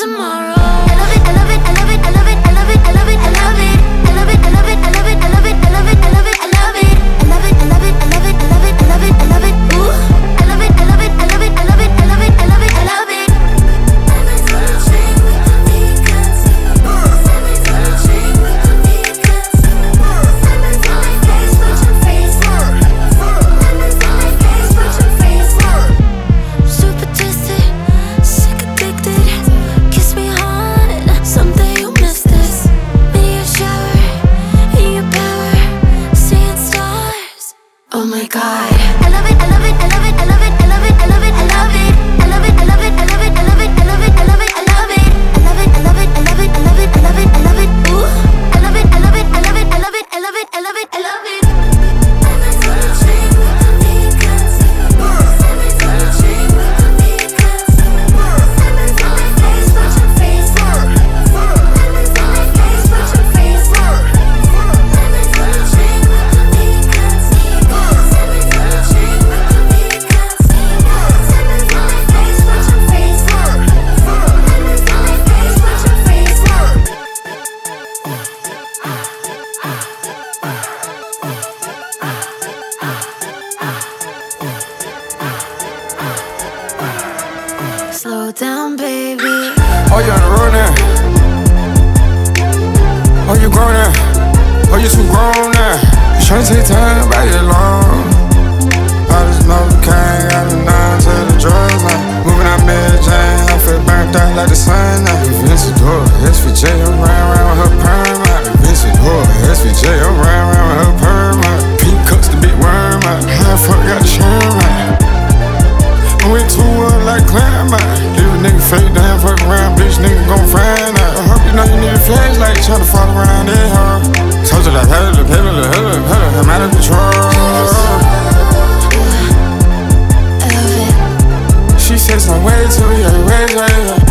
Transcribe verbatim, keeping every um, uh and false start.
tomorrow. I love it, I love it, I love it, I love it, I love it, I love it, I love it. I love it, I love it, I love it, I love it, I love it, I love it, I love it. I love it, I love it, I love it, I love it, I love it, I love it. Ooh. I love it, I love it, I love it, I love it, I love it, I love it, I love it. Oh my God. I love it, I love it, I love it, I love it, I love it, I love it, I love it. I love it, I love it, I love it, I love it, I love it, I love it, I love it. I love it, I love it, I love it, I love it, I love it, I love it. Ooh. I love it, I love it, I love it, I love it, I love it, I love it, I love it. Slow down, baby. Oh, you on the road now? Oh, you grown now? Oh, you too grown now? You tryna take time, but you long. I just know you can't got a nine to the drugs now. Moving out Mary Jane, I feel burnt out like the sun now. Vinci Door, S V J, I'm round round with her perm out. Vinci Door, S V J, I'm round round with her perm out. Pink cuts the big worm out. How the fuck got the sherm out? I went too well like climb out. Leave a nigga fake down, fuck around, bitch, nigga gon' find out. I hope you know you need a flashlight, tryna follow around that hoe. Told you like, hey, look, hey, look, hey, look, hey, look, I'm out of control. I love it. She says I'm way too, yeah, way, way, yeah.